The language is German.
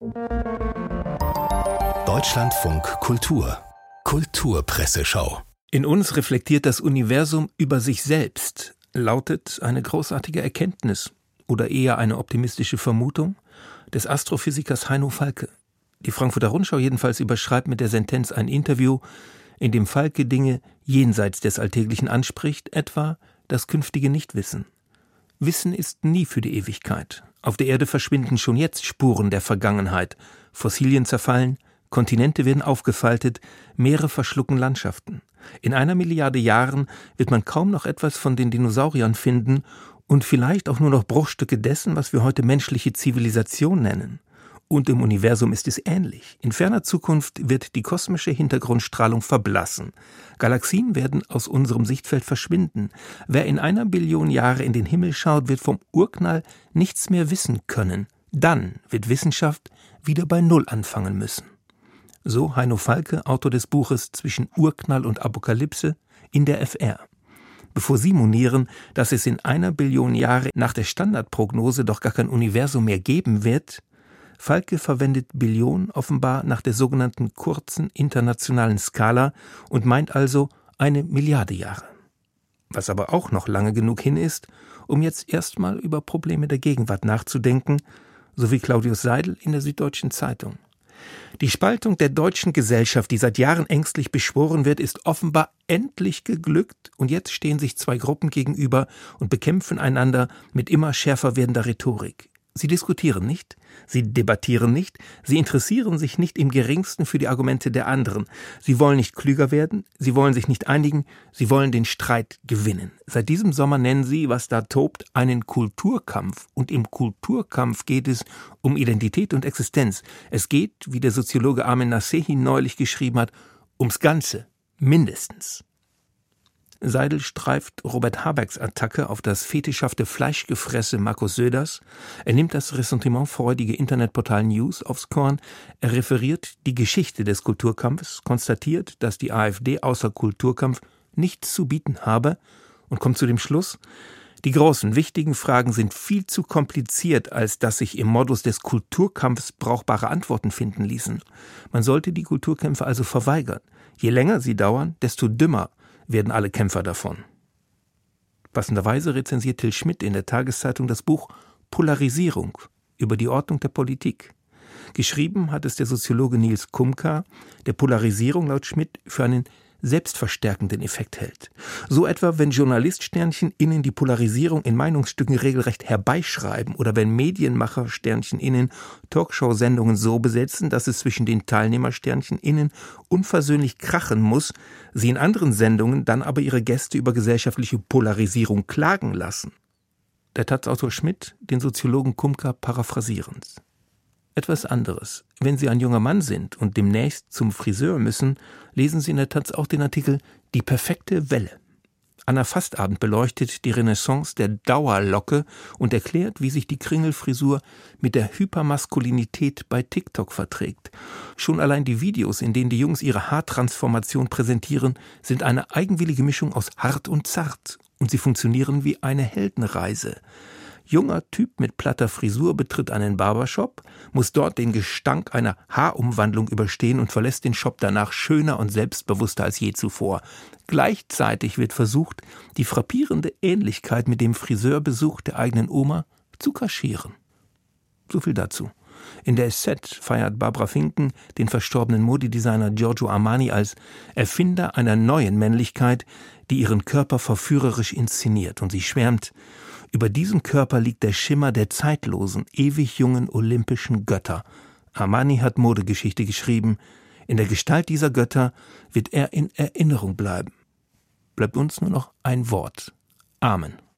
Deutschlandfunk Kultur Kulturpresseschau. In uns reflektiert das Universum über sich selbst, lautet eine großartige Erkenntnis oder eher eine optimistische Vermutung des Astrophysikers Heino Falke. Die Frankfurter Rundschau jedenfalls überschreibt mit der Sentenz ein Interview, in dem Falke Dinge jenseits des Alltäglichen anspricht, etwa das künftige Nichtwissen. Wissen ist nie für die Ewigkeit. Auf der Erde verschwinden schon jetzt Spuren der Vergangenheit. Fossilien zerfallen, Kontinente werden aufgefaltet, Meere verschlucken Landschaften. In 1 Milliarde Jahren wird man kaum noch etwas von den Dinosauriern finden und vielleicht auch nur noch Bruchstücke dessen, was wir heute menschliche Zivilisation nennen. Und im Universum ist es ähnlich. In ferner Zukunft wird die kosmische Hintergrundstrahlung verblassen. Galaxien werden aus unserem Sichtfeld verschwinden. Wer in 1 Billion Jahre in den Himmel schaut, wird vom Urknall nichts mehr wissen können. Dann wird Wissenschaft wieder bei Null anfangen müssen. So Heino Falke, Autor des Buches Zwischen Urknall und Apokalypse in der FR. Bevor Sie monieren, dass es in 1 Billion Jahre nach der Standardprognose doch gar kein Universum mehr geben wird, Falke verwendet Billion offenbar nach der sogenannten kurzen internationalen Skala und meint also 1 Milliarde Jahre. Was aber auch noch lange genug hin ist, um jetzt erstmal über Probleme der Gegenwart nachzudenken, so wie Claudius Seidel in der Süddeutschen Zeitung. Die Spaltung der deutschen Gesellschaft, die seit Jahren ängstlich beschworen wird, ist offenbar endlich geglückt und jetzt stehen sich 2 Gruppen gegenüber und bekämpfen einander mit immer schärfer werdender Rhetorik. Sie diskutieren nicht, sie debattieren nicht, sie interessieren sich nicht im Geringsten für die Argumente der anderen. Sie wollen nicht klüger werden, sie wollen sich nicht einigen, sie wollen den Streit gewinnen. Seit diesem Sommer nennen sie, was da tobt, einen Kulturkampf. Und im Kulturkampf geht es um Identität und Existenz. Es geht, wie der Soziologe Armin Nasehi neulich geschrieben hat, ums Ganze, mindestens. Seidel streift Robert Habecks Attacke auf das fetischhafte Fleischgefresse Markus Söders. Er nimmt das ressentimentfreudige Internetportal News aufs Korn. Er referiert die Geschichte des Kulturkampfes, konstatiert, dass die AfD außer Kulturkampf nichts zu bieten habe und kommt zu dem Schluss, die großen, wichtigen Fragen sind viel zu kompliziert, als dass sich im Modus des Kulturkampfs brauchbare Antworten finden ließen. Man sollte die Kulturkämpfe also verweigern. Je länger sie dauern, desto dümmer werden alle Kämpfer davon. Passenderweise rezensiert Till Schmidt in der Tageszeitung das Buch Polarisierung über die Ordnung der Politik. Geschrieben hat es der Soziologe Nils Kumka, der Polarisierung laut Schmidt für einen selbstverstärkenden Effekt hält. So etwa, wenn Journalist-Sternchen innen die Polarisierung in Meinungsstücken regelrecht herbeischreiben oder wenn Medienmacher-Sternchen innen Talkshow-Sendungen so besetzen, dass es zwischen den Teilnehmer-Sternchen innen unversöhnlich krachen muss, sie in anderen Sendungen dann aber ihre Gäste über gesellschaftliche Polarisierung klagen lassen. Der Taz-Autor Schmidt, den Soziologen Kumka paraphrasierend. Etwas anderes. Wenn Sie ein junger Mann sind und demnächst zum Friseur müssen, lesen Sie in der Taz auch den Artikel »Die perfekte Welle«. Anna Fastabend beleuchtet die Renaissance der Dauerlocke und erklärt, wie sich die Kringelfrisur mit der Hypermaskulinität bei TikTok verträgt. Schon allein die Videos, in denen die Jungs ihre Haartransformation präsentieren, sind eine eigenwillige Mischung aus hart und zart und sie funktionieren wie eine Heldenreise. Junger Typ mit platter Frisur betritt einen Barbershop, muss dort den Gestank einer Haarumwandlung überstehen und verlässt den Shop danach schöner und selbstbewusster als je zuvor. Gleichzeitig wird versucht, die frappierende Ähnlichkeit mit dem Friseurbesuch der eigenen Oma zu kaschieren. So viel dazu. In der SZ feiert Barbara Finken den verstorbenen Modedesigner Giorgio Armani als Erfinder einer neuen Männlichkeit, die ihren Körper verführerisch inszeniert. Und sie schwärmt: Über diesem Körper liegt der Schimmer der zeitlosen, ewig jungen olympischen Götter. Armani hat Modegeschichte geschrieben. In der Gestalt dieser Götter wird er in Erinnerung bleiben. Bleibt uns nur noch ein Wort. Amen.